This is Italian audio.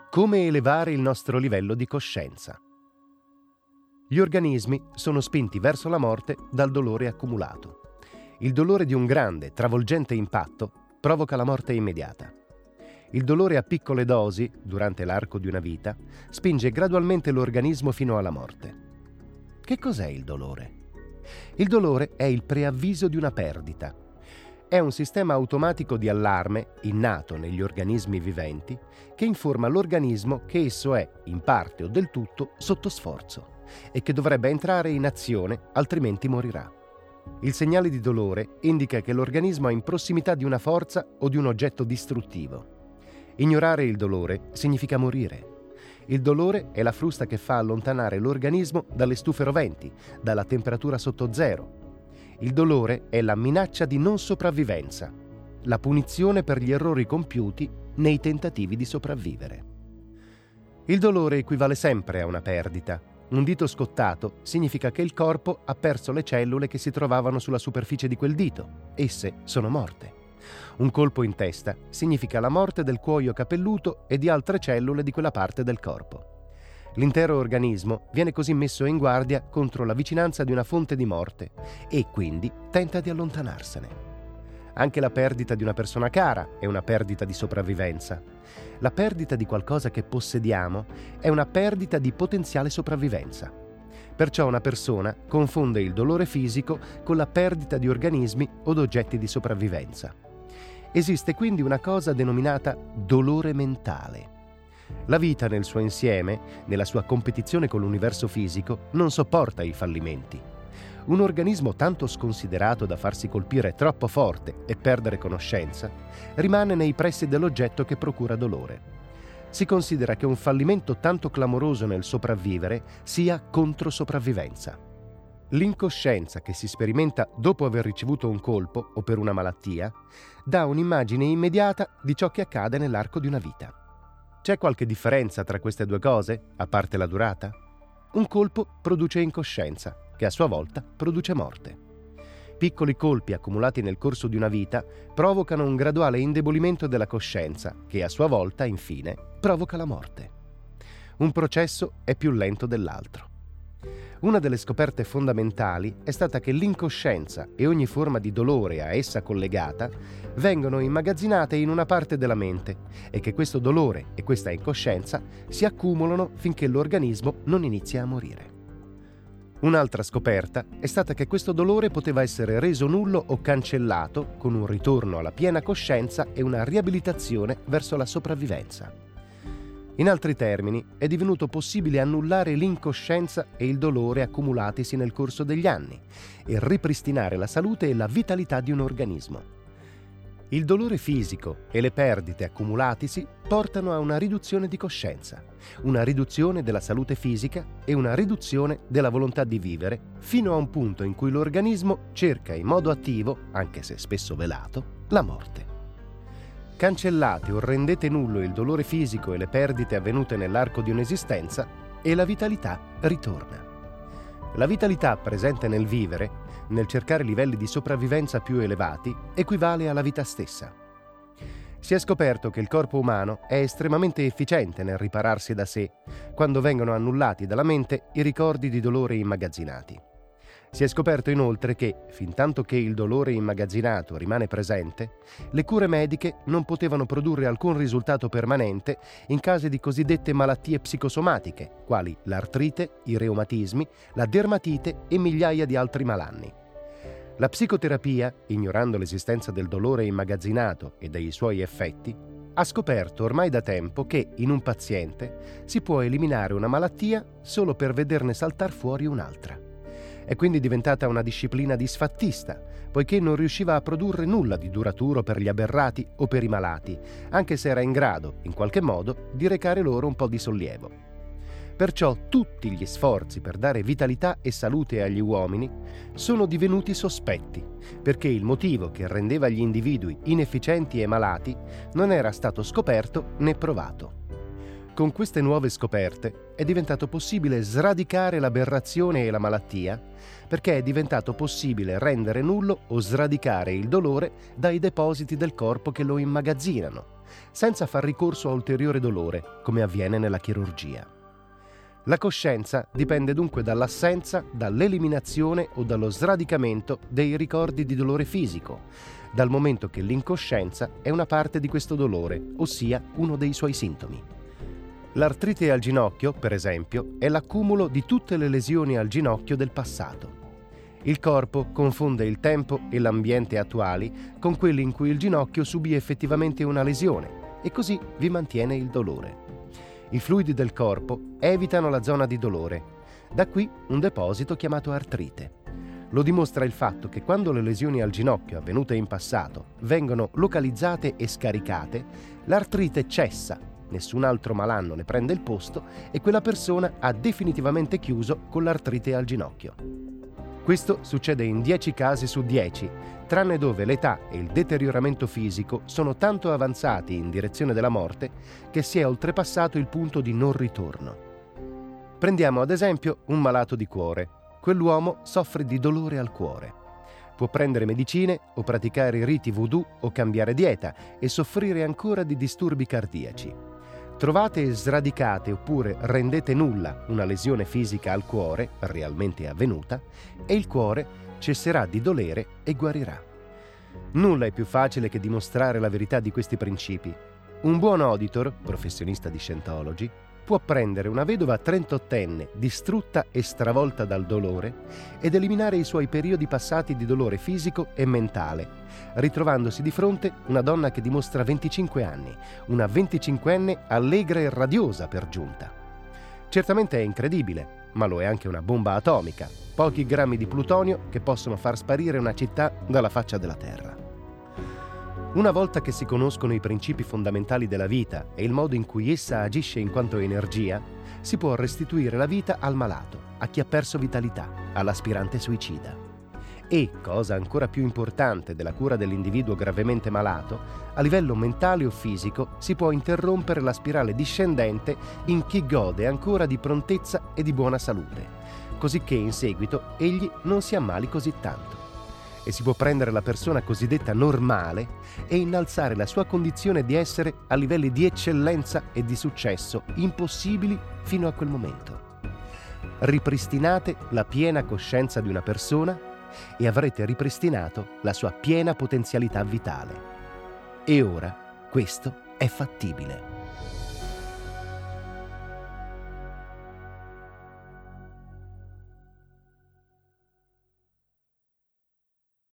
Come elevare il nostro livello di coscienza. Gli organismi sono spinti verso la morte dal dolore accumulato. Il dolore di un grande, travolgente impatto provoca la morte immediata. Il dolore a piccole dosi, durante l'arco di una vita, spinge gradualmente l'organismo fino alla morte. Che cos'è il dolore? Il dolore è il preavviso di una perdita. È un sistema automatico di allarme, innato negli organismi viventi, che informa l'organismo che esso è, in parte o del tutto, sotto sforzo e che dovrebbe entrare in azione, altrimenti morirà. Il segnale di dolore indica che l'organismo è in prossimità di una forza o di un oggetto distruttivo. Ignorare il dolore significa morire. Il dolore è la frusta che fa allontanare l'organismo dalle stufe roventi, dalla temperatura sotto zero. Il dolore è la minaccia di non sopravvivenza, la punizione per gli errori compiuti nei tentativi di sopravvivere. Il dolore equivale sempre a una perdita. Un dito scottato significa che il corpo ha perso le cellule che si trovavano sulla superficie di quel dito. Esse sono morte. Un colpo in testa significa la morte del cuoio capelluto e di altre cellule di quella parte del corpo. L'intero organismo viene così messo in guardia contro la vicinanza di una fonte di morte e quindi tenta di allontanarsene. Anche la perdita di una persona cara è una perdita di sopravvivenza. La perdita di qualcosa che possediamo è una perdita di potenziale sopravvivenza. Perciò una persona confonde il dolore fisico con la perdita di organismi o oggetti di sopravvivenza. Esiste quindi una cosa denominata dolore mentale. La vita nel suo insieme, nella sua competizione con l'universo fisico, non sopporta i fallimenti. Un organismo tanto sconsiderato da farsi colpire troppo forte e perdere conoscenza, rimane nei pressi dell'oggetto che procura dolore. Si considera che un fallimento tanto clamoroso nel sopravvivere sia controsopravvivenza. L'incoscienza che si sperimenta dopo aver ricevuto un colpo o per una malattia dà un'immagine immediata di ciò che accade nell'arco di una vita. C'è qualche differenza tra queste due cose, a parte la durata? Un colpo produce incoscienza, che a sua volta produce morte. Piccoli colpi accumulati nel corso di una vita provocano un graduale indebolimento della coscienza, che a sua volta, infine, provoca la morte. Un processo è più lento dell'altro. Una delle scoperte fondamentali è stata che l'incoscienza e ogni forma di dolore a essa collegata vengono immagazzinate in una parte della mente e che questo dolore e questa incoscienza si accumulano finché l'organismo non inizia a morire. Un'altra scoperta è stata che questo dolore poteva essere reso nullo o cancellato con un ritorno alla piena coscienza e una riabilitazione verso la sopravvivenza. In altri termini, è divenuto possibile annullare l'incoscienza e il dolore accumulatisi nel corso degli anni e ripristinare la salute e la vitalità di un organismo. Il dolore fisico e le perdite accumulatisi portano a una riduzione di coscienza, una riduzione della salute fisica e una riduzione della volontà di vivere, fino a un punto in cui l'organismo cerca in modo attivo, anche se spesso velato, la morte. Cancellate o rendete nullo il dolore fisico e le perdite avvenute nell'arco di un'esistenza e la vitalità ritorna. La vitalità presente nel vivere, nel cercare livelli di sopravvivenza più elevati, equivale alla vita stessa. Si è scoperto che il corpo umano è estremamente efficiente nel ripararsi da sé quando vengono annullati dalla mente i ricordi di dolore immagazzinati. Si è scoperto inoltre che, fintanto che il dolore immagazzinato rimane presente, le cure mediche non potevano produrre alcun risultato permanente in casi di cosiddette malattie psicosomatiche, quali l'artrite, i reumatismi, la dermatite e migliaia di altri malanni. La psicoterapia, ignorando l'esistenza del dolore immagazzinato e dei suoi effetti, ha scoperto ormai da tempo che, in un paziente, si può eliminare una malattia solo per vederne saltar fuori un'altra. È quindi diventata una disciplina disfattista, poiché non riusciva a produrre nulla di duraturo per gli aberrati o per i malati, anche se era in grado, in qualche modo, di recare loro un po' di sollievo. Perciò tutti gli sforzi per dare vitalità e salute agli uomini sono divenuti sospetti, perché il motivo che rendeva gli individui inefficienti e malati non era stato scoperto né provato. Con queste nuove scoperte è diventato possibile sradicare l'aberrazione e la malattia, perché è diventato possibile rendere nullo o sradicare il dolore dai depositi del corpo che lo immagazzinano, senza far ricorso a ulteriore dolore, come avviene nella chirurgia. La coscienza dipende dunque dall'assenza, dall'eliminazione o dallo sradicamento dei ricordi di dolore fisico, dal momento che l'incoscienza è una parte di questo dolore, ossia uno dei suoi sintomi. L'artrite al ginocchio, per esempio, è l'accumulo di tutte le lesioni al ginocchio del passato. Il corpo confonde il tempo e l'ambiente attuali con quelli in cui il ginocchio subì effettivamente una lesione e così vi mantiene il dolore. I fluidi del corpo evitano la zona di dolore. Da qui un deposito chiamato artrite. Lo dimostra il fatto che quando le lesioni al ginocchio avvenute in passato vengono localizzate e scaricate, l'artrite cessa, nessun altro malanno ne prende il posto e quella persona ha definitivamente chiuso con l'artrite al ginocchio. Questo succede in 10 casi su 10, tranne dove l'età e il deterioramento fisico sono tanto avanzati in direzione della morte che si è oltrepassato il punto di non ritorno. Prendiamo ad esempio un malato di cuore. Quell'uomo soffre di dolore al cuore. Può prendere medicine o praticare riti voodoo o cambiare dieta e soffrire ancora di disturbi cardiaci. Trovate e sradicate oppure rendete nulla una lesione fisica al cuore, realmente avvenuta, e il cuore cesserà di dolere e guarirà. Nulla è più facile che dimostrare la verità di questi principi. Un buon auditor, professionista di Scientology, può prendere una vedova 38enne distrutta e stravolta dal dolore ed eliminare i suoi periodi passati di dolore fisico e mentale, ritrovandosi di fronte una donna che dimostra 25 anni, una 25enne allegra e radiosa per giunta. Certamente è incredibile, ma lo è anche una bomba atomica, pochi grammi di plutonio che possono far sparire una città dalla faccia della terra. Una volta che si conoscono i principi fondamentali della vita e il modo in cui essa agisce in quanto energia, si può restituire la vita al malato, a chi ha perso vitalità, all'aspirante suicida. E, cosa ancora più importante della cura dell'individuo gravemente malato, a livello mentale o fisico si può interrompere la spirale discendente in chi gode ancora di prontezza e di buona salute, così che in seguito egli non si ammali così tanto. E si può prendere la persona cosiddetta normale e innalzare la sua condizione di essere a livelli di eccellenza e di successo impossibili fino a quel momento. Ripristinate la piena coscienza di una persona e avrete ripristinato la sua piena potenzialità vitale. E ora questo è fattibile.